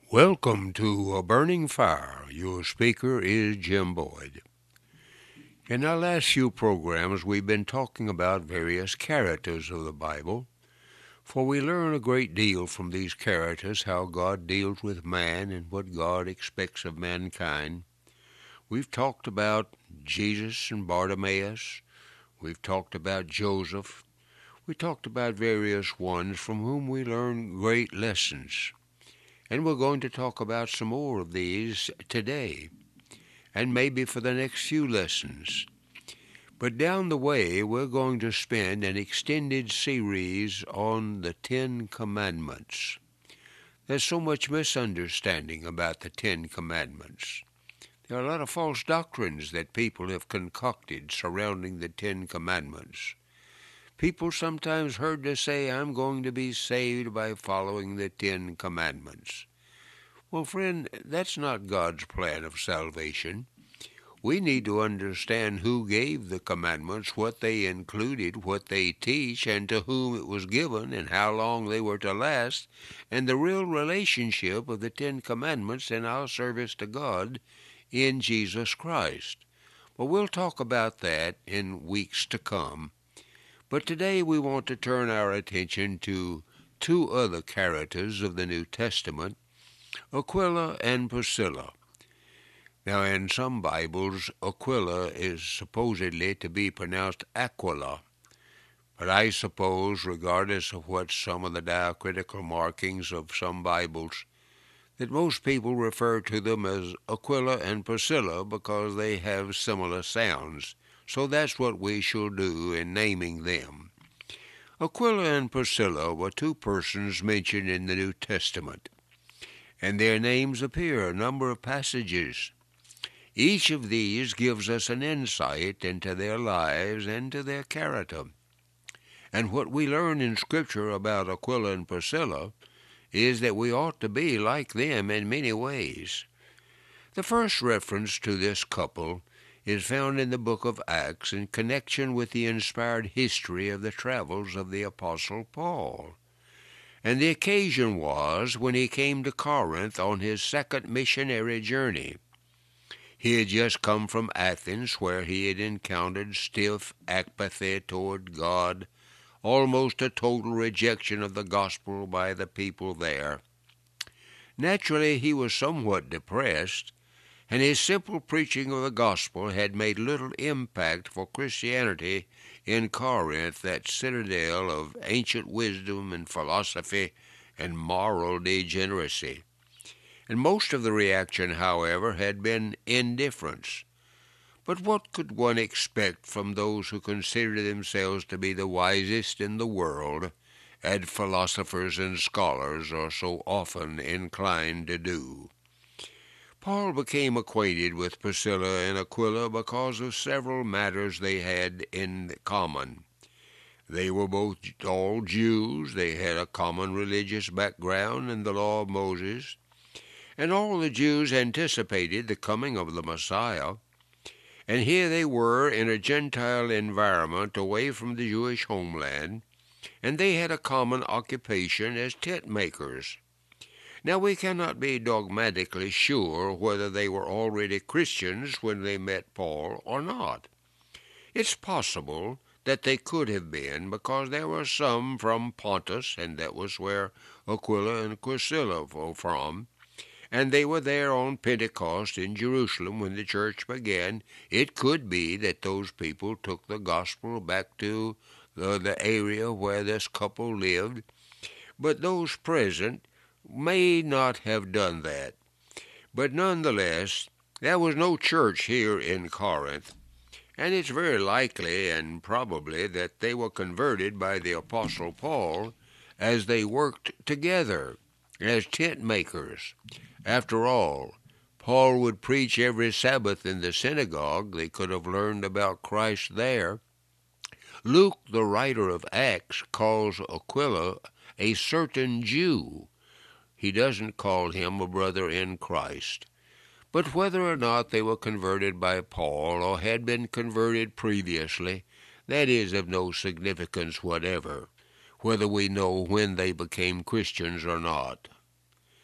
Welcome to A Burning Fire. Your speaker is Jim Boyd. In our last few programs, we've been talking about various characters of the Bible, for we learn a great deal from these characters how God deals with man and what God expects of mankind. We've talked about Jesus and Bartimaeus. We've talked about Joseph. We talked about various ones from whom we learn great lessons. And we're going to talk about some more of these today, and maybe for the next few lessons. But down the way, we're going to spend an extended series on the Ten Commandments. There's so much misunderstanding about the Ten Commandments. There are a lot of false doctrines that people have concocted surrounding the Ten Commandments. People sometimes heard to say, I'm going to be saved by following the Ten Commandments. Well, friend, that's not God's plan of salvation. We need to understand who gave the commandments, what they included, what they teach, and to whom it was given, and how long they were to last, and the real relationship of the Ten Commandments in our service to God in Jesus Christ. But we'll talk about that in weeks to come. But today we want to turn our attention to two other characters of the New Testament, Aquila and Priscilla. Now, in some Bibles, Aquila is supposedly to be pronounced Aquila, but I suppose, regardless of what some of the diacritical markings of some Bibles, that most people refer to them as Aquila and Priscilla because they have similar sounds. So that's what we shall do in naming them. Aquila and Priscilla were two persons mentioned in the New Testament, and their names appear a number of passages. Each of these gives us an insight into their lives and to their character. And what we learn in Scripture about Aquila and Priscilla is that we ought to be like them in many ways. The first reference to this couple is found in the book of Acts in connection with the inspired history of the travels of the Apostle Paul. And the occasion was when he came to Corinth on his second missionary journey. He had just come from Athens, where he had encountered stiff apathy toward God, almost a total rejection of the gospel by the people there. Naturally, he was somewhat depressed, and his simple preaching of the gospel had made little impact for Christianity in Corinth, that citadel of ancient wisdom and philosophy and moral degeneracy. And most of the reaction, however, had been indifference. But what could one expect from those who consider themselves to be the wisest in the world, as philosophers and scholars are so often inclined to do? Paul became acquainted with Priscilla and Aquila because of several matters they had in common. They were both all Jews, they had a common religious background in the law of Moses, and all the Jews anticipated the coming of the Messiah. And here they were in a Gentile environment away from the Jewish homeland, and they had a common occupation as tent makers. Now, we cannot be dogmatically sure whether they were already Christians when they met Paul or not. It's possible that they could have been, because there were some from Pontus, and that was where Aquila and Priscilla were from, and they were there on Pentecost in Jerusalem when the church began. It could be that those people took the gospel back to the area where this couple lived, but those present may not have done that. But nonetheless, there was no church here in Corinth, and it's very likely and probably that they were converted by the Apostle Paul as they worked together as tent makers. After all, Paul would preach every Sabbath in the synagogue. They could have learned about Christ there. Luke, the writer of Acts, calls Aquila a certain Jew. He doesn't call him a brother in Christ. But whether or not they were converted by Paul or had been converted previously, that is of no significance whatever, whether we know when they became Christians or not.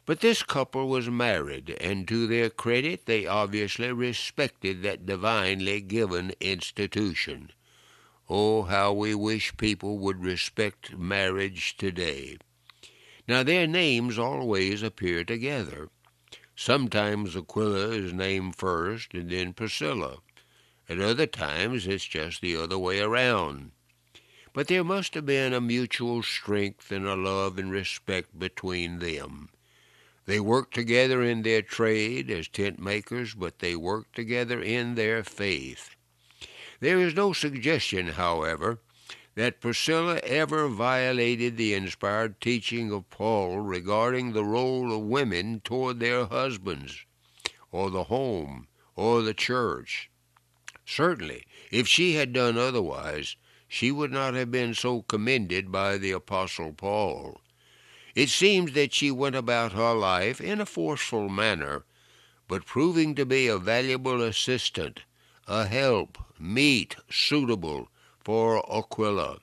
But this couple was married, and to their credit, they obviously respected that divinely given institution. Oh, how we wish people would respect marriage today. Now, their names always appear together. Sometimes Aquila is named first and then Priscilla. At other times, it's just the other way around. But there must have been a mutual strength and a love and respect between them. They worked together in their trade as tent makers, but they worked together in their faith. There is no suggestion, however, that Priscilla ever violated the inspired teaching of Paul regarding the role of women toward their husbands, or the home, or the church. Certainly, if she had done otherwise, she would not have been so commended by the Apostle Paul. It seems that she went about her life in a forceful manner, but proving to be a valuable assistant, a help, meet, suitable for Aquila.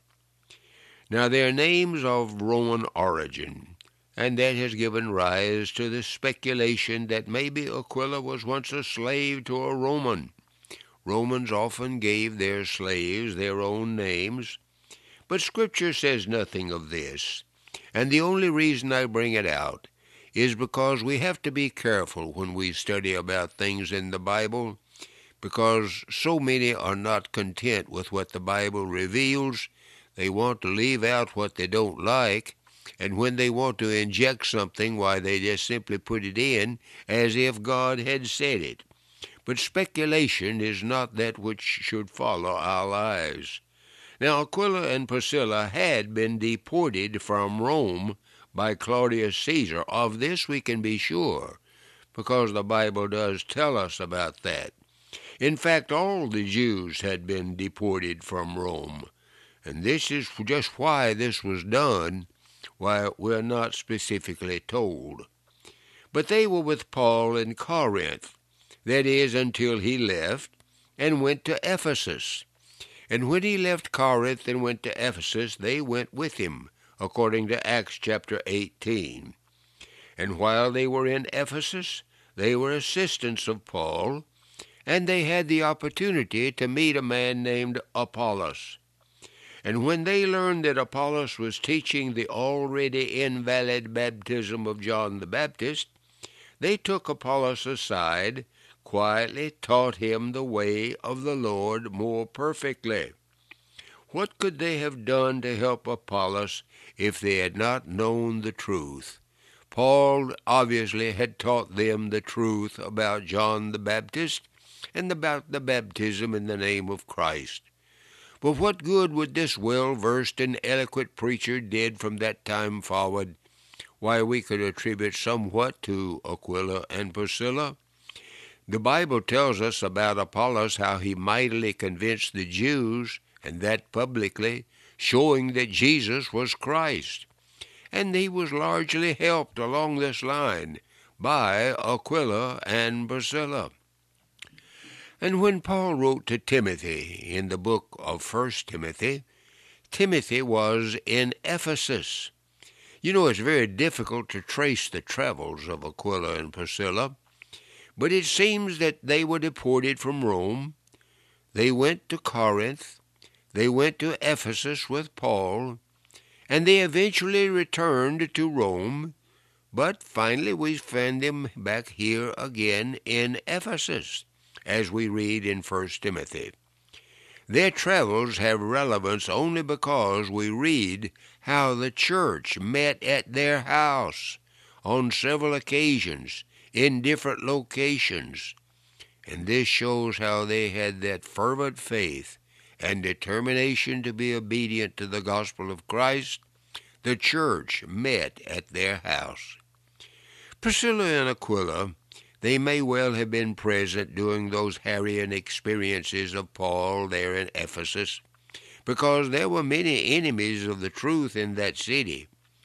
Now their names of Roman origin, and that has given rise to the speculation that maybe Aquila was once a slave to a Roman. Romans often gave their slaves their own names, but Scripture says nothing of this. And the only reason I bring it out is because we have to be careful when we study about things in the Bible, because so many are not content with what the Bible reveals. They want to leave out what they don't like, and when they want to inject something, why, they just simply put it in as if God had said it. But speculation is not that which should follow our lives. Now, Aquila and Priscilla had been deported from Rome by Claudius Caesar. Of this we can be sure, because the Bible does tell us about that. In fact, all the Jews had been deported from Rome, and this is just why this was done, why we're not specifically told. But they were with Paul in Corinth, that is, until he left and went to Ephesus. And when he left Corinth and went to Ephesus, they went with him, according to Acts chapter 18. And while they were in Ephesus, they were assistants of Paul, and they had the opportunity to meet a man named Apollos. And when they learned that Apollos was teaching the already invalid baptism of John the Baptist, they took Apollos aside, quietly taught him the way of the Lord more perfectly. What could they have done to help Apollos if they had not known the truth? Paul obviously had taught them the truth about John the Baptist and about the baptism in the name of Christ. But what good would this well-versed and eloquent preacher did from that time forward? Why, we could attribute somewhat to Aquila and Priscilla. The Bible tells us about Apollos how he mightily convinced the Jews, and that publicly, showing that Jesus was Christ. And he was largely helped along this line by Aquila and Priscilla. And when Paul wrote to Timothy in the book of 1 Timothy, Timothy was in Ephesus. You know, it's very difficult to trace the travels of Aquila and Priscilla, but it seems that they were deported from Rome. They went to Corinth. They went to Ephesus with Paul, and they eventually returned to Rome, but finally we find them back here again in Ephesus, as we read in 1 Timothy. Their travels have relevance only because we read how the church met at their house on several occasions in different locations, and this shows how they had that fervent faith and determination to be obedient to the gospel of Christ. The church met at their house. Priscilla and Aquila, they may well have been present during those harrying experiences of Paul there in Ephesus, because there were many enemies of the truth in that city.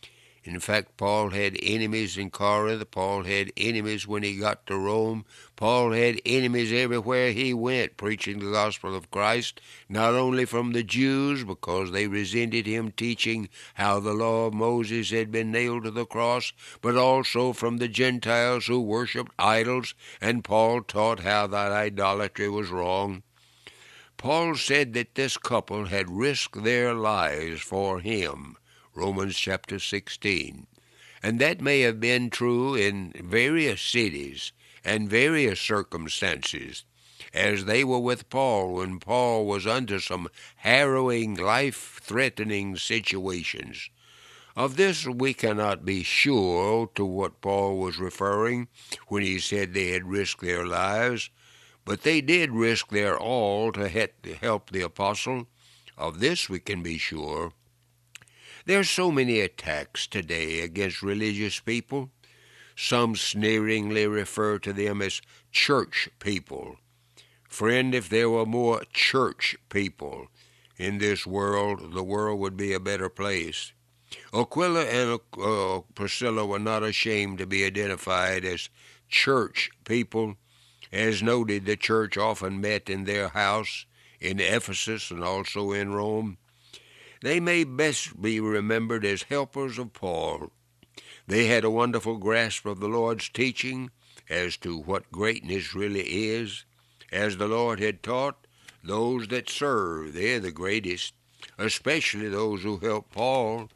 In fact, Paul had enemies in Corinth. Paul had enemies when he got to Rome. Paul had enemies everywhere he went, preaching the gospel of Christ, not only from the Jews, because they resented him teaching how the law of Moses had been nailed to the cross, but also from the Gentiles who worshipped idols, and Paul taught how that idolatry was wrong. Paul said that this couple had risked their lives for him, Romans chapter 16. And that may have been true in various cities and various circumstances, as they were with Paul when Paul was under some harrowing, life-threatening situations. Of this we cannot be sure to what Paul was referring when he said they had risked their lives, but they did risk their all to help the apostle. Of this we can be sure. There are so many attacks today against religious people. Some sneeringly refer to them as church people. Friend, if there were more church people in this world, the world would be a better place. Aquila and Priscilla were not ashamed to be identified as church people. As noted, the church often met in their house in Ephesus and also in Rome. They may best be remembered as helpers of Paul. They had a wonderful grasp of the Lord's teaching as to what greatness really is. As the Lord had taught, those that serve, they're the greatest, especially those who help Paul.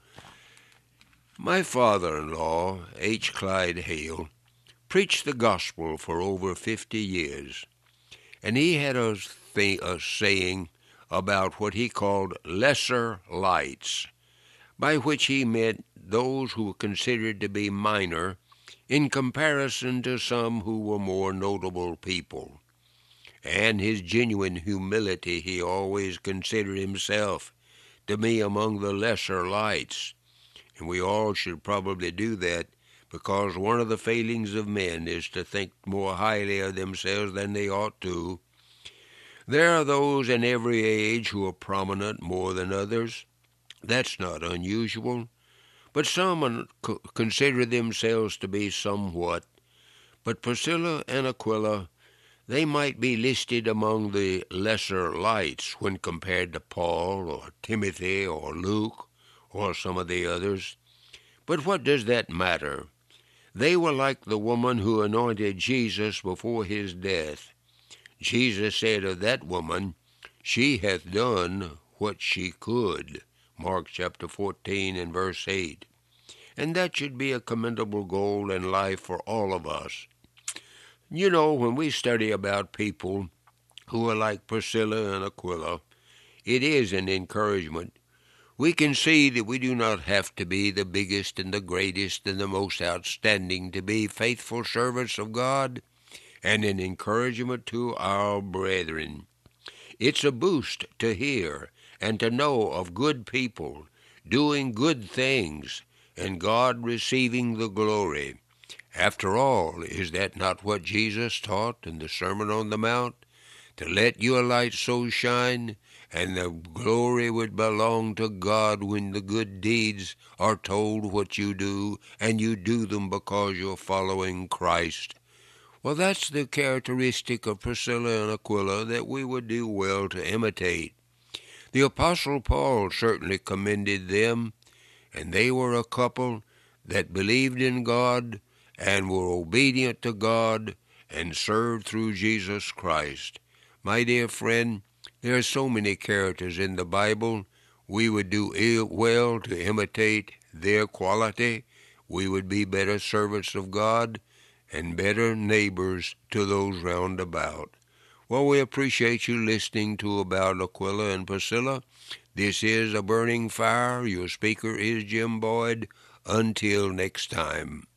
My father-in-law, H. Clyde Hale, preached the gospel for over 50 years, and he had a saying about what he called lesser lights, by which he meant those who were considered to be minor in comparison to some who were more notable people. And his genuine humility, he always considered himself to be among the lesser lights. And we all should probably do that, because one of the failings of men is to think more highly of themselves than they ought to. There are those in every age who are prominent more than others. That's not unusual. But some consider themselves to be somewhat. But Priscilla and Aquila, they might be listed among the lesser lights when compared to Paul or Timothy or Luke or some of the others. But what does that matter? They were like the woman who anointed Jesus before his death. Jesus said of that woman, "She hath done what she could," Mark chapter 14 and verse 8. And that should be a commendable goal in life for all of us. You know, when we study about people who are like Priscilla and Aquila, it is an encouragement. We can see that we do not have to be the biggest and the greatest and the most outstanding to be faithful servants of God, and an encouragement to our brethren. It's a boost to hear and to know of good people doing good things and God receiving the glory. After all, is that not what Jesus taught in the Sermon on the Mount? To let your light so shine, and the glory would belong to God when the good deeds are told what you do, and you do them because you're following Christ. Well, that's the characteristic of Priscilla and Aquila that we would do well to imitate. The Apostle Paul certainly commended them, and they were a couple that believed in God and were obedient to God and served through Jesus Christ. My dear friend, there are so many characters in the Bible. We would do well to imitate their quality. We would be better servants of God and better neighbors to those round about. Well, we appreciate you listening to about Aquila and Priscilla. This is A Burning Fire. Your speaker is Jim Boyd. Until next time.